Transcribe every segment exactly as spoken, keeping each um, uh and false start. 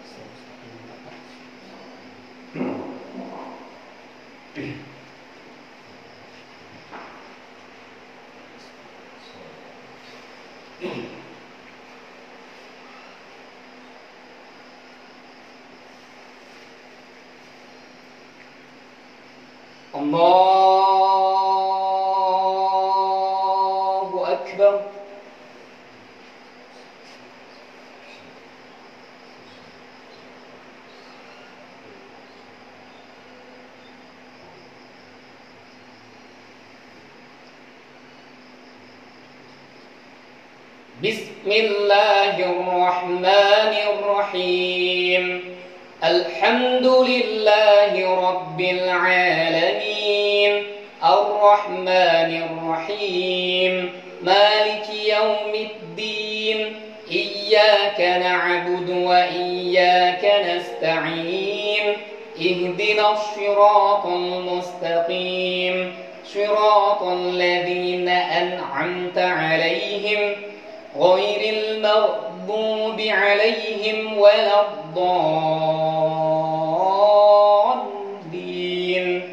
الله أكبر. بسم الله الرحمن الرحيم. الحمد لله رب العالمين الرحمن الرحيم مالك يوم الدين إياك نعبد وإياك نستعين اهدنا الصراط المستقيم صراط الذين أنعمت عليهم غير المغضوب عليهم ولا الضالين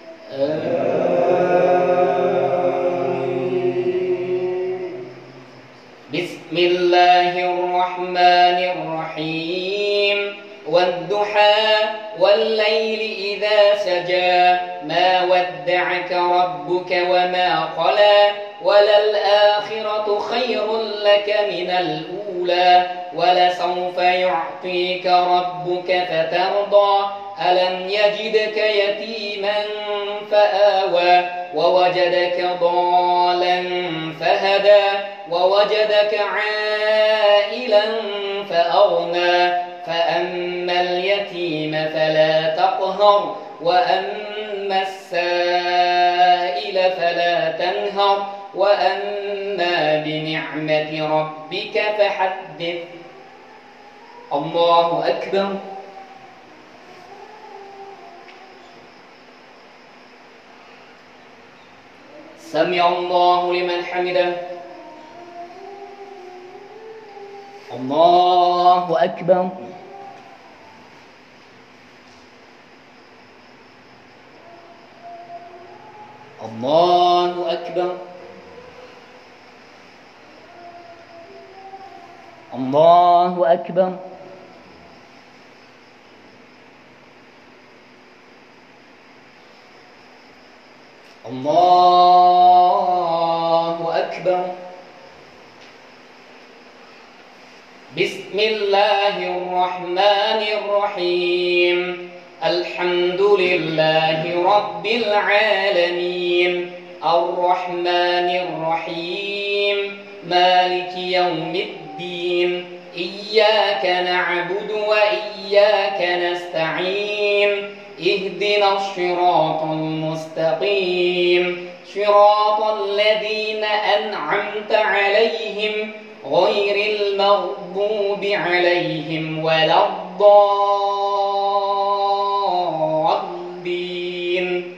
آمين. بسم الله الرحمن الرحيم والضحى والليل إذا سجى ما ودعك ربك وما قلى وللآخرة خير لك من الأولى ولسوف يعطيك ربك فترضى ألم يجدك يتيما فآوى ووجدك ضالا فهدى ووجدك عائلا فأغنى فأما اليتيم فلا تقهر وأما السائل فلا تنهر وأما بنعمة ربك فحدث. الله أكبر. سمع الله لمن حمده. الله أكبر. الله أكبر. الله أكبر. الله أكبر. بسم الله الرحمن الرحيم. الحمد لله رب العالمين الرحمن الرحيم مالك يوم الدين إياك نعبد وإياك نستعين اهدنا الصراط المستقيم صراط الذين أنعمت عليهم غير المغضوب عليهم ولا الضالين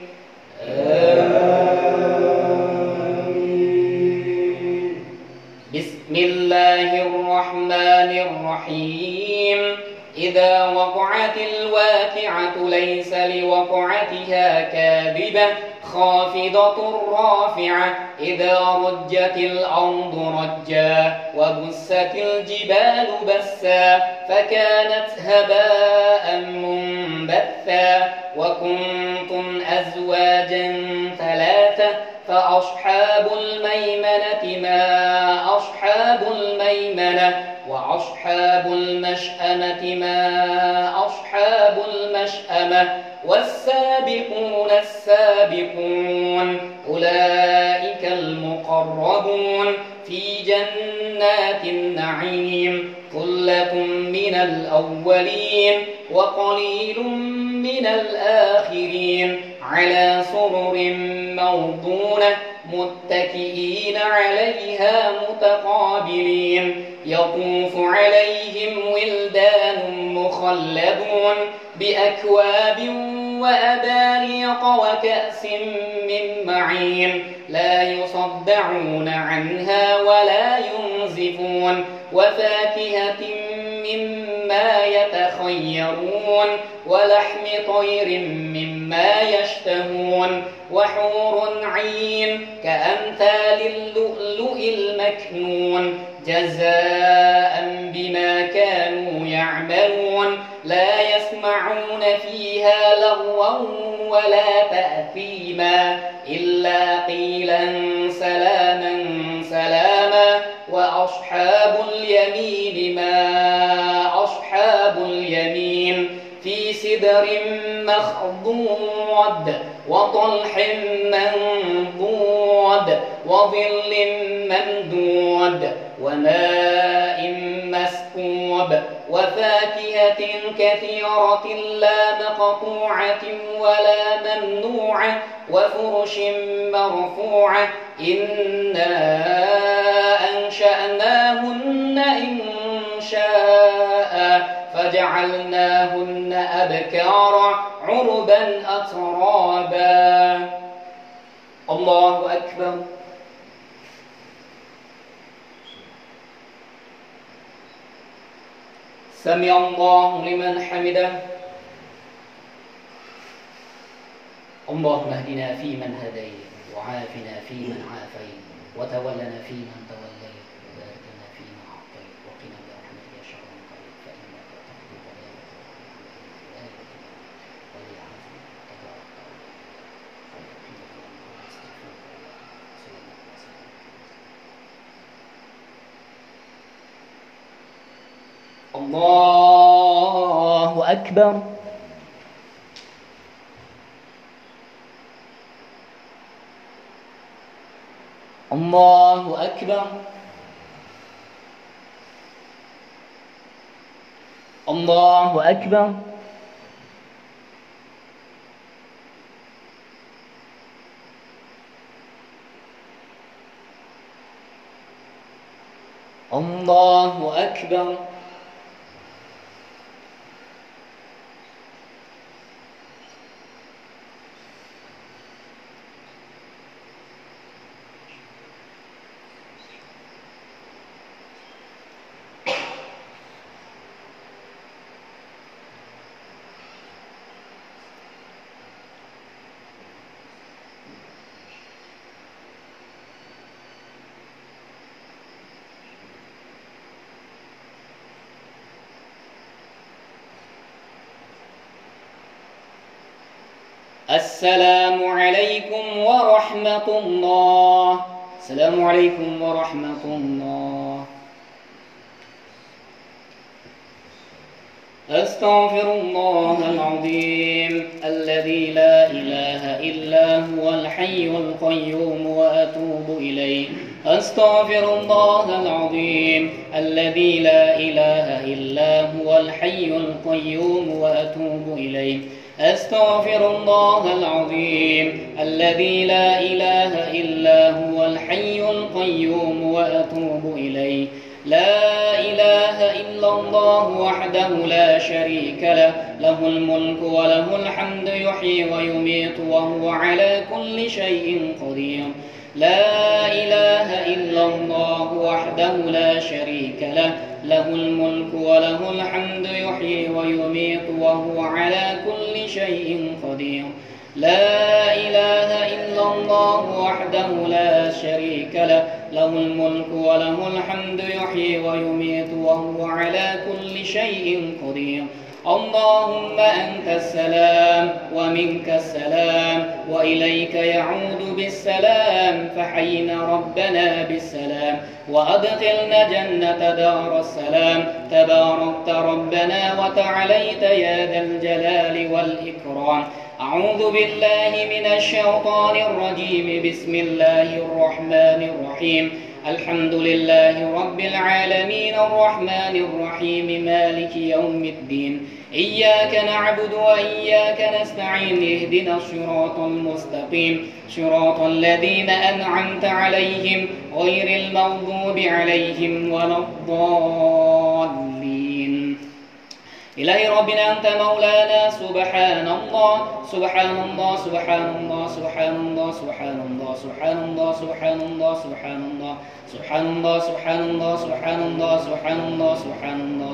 آمين. بسم الله الرحمن الرحيم. إذا وقعت الواقعة ليس لوقعتها كاذبة خافضة رافعة إذا رجت الأرض رجا وبست الجبال بسا فكانت هباء منبثا وكنتم أزواجا ثلاثة فأصحاب الميمنة ما أصحاب الميمنة وأصحاب المشأمة ما أصحاب المشأمة والسابقون السابقون أولئك المقربون في جنات النعيم ثلة من الأولين وقليل من الآخرين على سرر موضونة متكئين عليها متقابلين يطوف عليهم ولدان مخلدون بأكواب وأباريق وكأس من معين لا يصدعون عنها ولا ينزفون وفاكهة مما يتخيرون يتخيرون ولحم طير مما يشتهون وحور عين كأمثال اللؤلؤ المكنون جزاء بما كانوا يعملون لا يسمعون فيها لغوا ولا تأثيما إلا قيلا سلاما سلاما وأصحاب اليمين ما أصحاب اليمين في سدر مخضود وطلح منضود وظل ممدود وماء مسكوب وفاكهة كثيرة لا مقطوعة ولا ممنوعة وفرش مرفوعة إنا أنشأناهن إن شاء فجعلناهن أبكارا عربا أترابا. الله أكبر. سمع الله لمن حمده. اللهم اهدنا فيمن هديت وعافنا فيمن عافيت وتولنا فيمن توليت وبارك لنا فيما أعطيت وقنا برحمتك شر ما قضيت فإنك تقضي ولا يقضى عليك ولا يعافي تبارك الله أكبر. الله أكبر. الله أكبر. الله أكبر. السلام عليكم ورحمة الله. السلام عليكم ورحمة الله. أستغفر الله العظيم الذي لا إله إلا هو الحي القيوم وأتوب إليه. أستغفر الله العظيم الذي لا إله إلا هو الحي القيوم وأتوب إليه. أستغفر الله العظيم الذي لا إله إلا هو الحي القيوم وأتوب إليه. لا إله إلا الله وحده لا شريك له له الملك وله الحمد يحيي ويميت وهو على كل شيء قدير. لا إله إلا الله وحده لا شريك له له الملك وله الحمد يحيي ويميت وهو على كل شيء قدير. لا إله إلا الله وحده لا شريك له له الملك وله الحمد يحيي ويميت وهو على كل شيء قدير. اللهم أنت السلام ومنك السلام وإليك يعود بالسلام، فحينا ربنا بالسلام وأدخلنا جنة دار السلام. تباركت ربنا وتعاليت يا ذا الجلال والإكرام. أعوذ بالله من الشيطان الرجيم. بسم الله الرحمن الرحيم. الحمد لله رب العالمين الرحمن الرحيم مالك يوم الدين. إياك نعبد وإياك نستعين. اهدنا الصراط المستقيم صراط الذين أنعمت عليهم غير المغضوب عليهم ولا الضالين. إلهي ربنا أنت مولانا. سبحان الله سبحان الله سبحان الله سبحان الله سبحان الله سبحان الله سبحان الله سبحان الله سبحان الله سبحان الله سبحان الله سبحان الله سبحان الله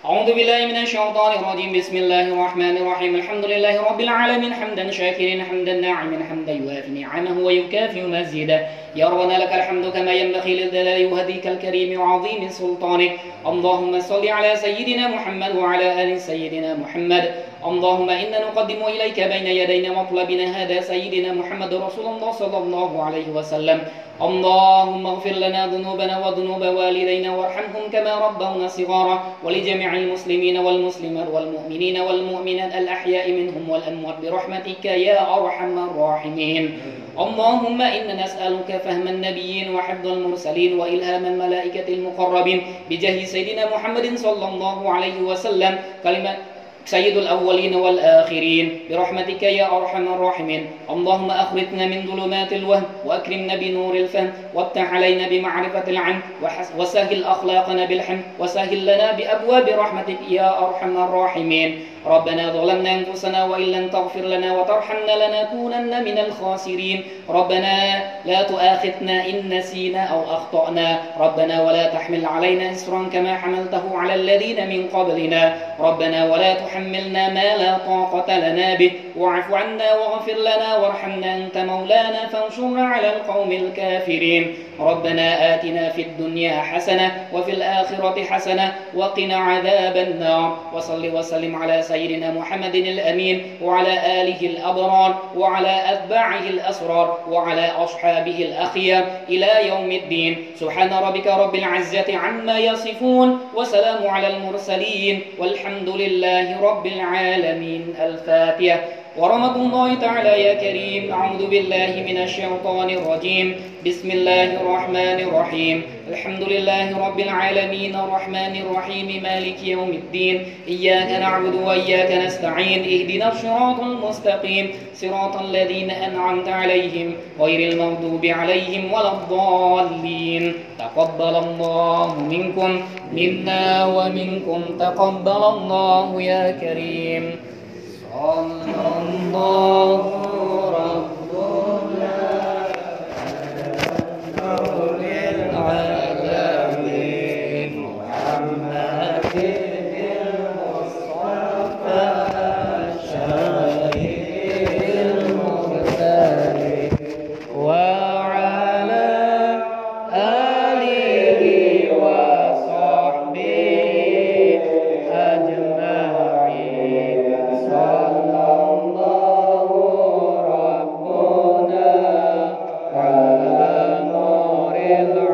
أعوذ بالله من الشيطان الرجيم. بسم الله الرحمن الرحيم. الحمد لله رب العالمين حمدا شاكرين حمدا ناعما حمدا يوافي نعمه ويكافئ مزيدا. يا ربنا لك الحمد كما ينبغي للجلال وهديك الكريم وعظيم سلطانك. اللهم صل على سيدنا محمد وعلى آل سيدنا محمد. اللهم إنا نقدم إليك بين يدينا مطلبنا هذا سيدنا محمد رسول الله صلى الله عليه وسلم. اللهم اغفر لنا ذنوبنا وذنوب والدينا وارحمهم كما ربونا صغارا، ولجميع المسلمين والمسلمات والمؤمنين والمؤمنات الأحياء منهم والأموات برحمتك يا أرحم الراحمين. اللهم إنا نسألك فهم النبيين وحفظ المرسلين وإلهام الملائكة المقربين بجاه سيدنا محمد صلى الله عليه وسلم كلمة سيد الأولين والآخرين برحمتك يا أرحم الراحمين. اللهم أخرجنا من ظلمات الوهم وأكرمنا بنور الفهم، وافتح علينا بمعرفة العلم، وسهل أخلاقنا بالحمد، وسهل لنا بأبواب رحمتك يا أرحم الراحمين. ربنا ظلمنا أنفسنا وإن لم تغفر لنا وترحمنا لنكونن من الخاسرين. ربنا لا تؤاخذنا إن نسينا أو أخطأنا. ربنا ولا تحمل علينا إصرا كما حملته على الذين من قبلنا. ربنا ولا تحملنا ما لا طاقة لنا به. واعف عنا واغفر لنا وارحمنا أنت مولانا فانصرنا على القوم الكافرين. ربنا آتنا في الدنيا حسنة وفي الآخرة حسنة وقنا عذاب النار. وصل وسلم على سيدنا محمد الأمين وعلى آله الأبرار وعلى أتباعه الأسرار وعلى أصحابه الأخيار إلى يوم الدين. سبحان ربك رب العزة عما يصفون وسلام على المرسلين والحمد لله رب العالمين. الفاتحة. ورحمة الله تعالى يا كريم. أعوذ بالله من الشيطان الرجيم. بسم الله الرحمن الرحيم. الحمد لله رب العالمين الرحمن الرحيم مالك يوم الدين. إياك نعبد وإياك نستعين. اهدنا الصراط المستقيم صراط الذين أنعمت عليهم غير المغضوب عليهم ولا الضالين. تقبل الله منكم منا ومنكم. تقبل الله يا كريم. صلى الله ربنا على العالمين محمد المصطفى شهيد المرسلين وعلى آله وصحبه أجمعين. صلى الله ربنا على نور العالمين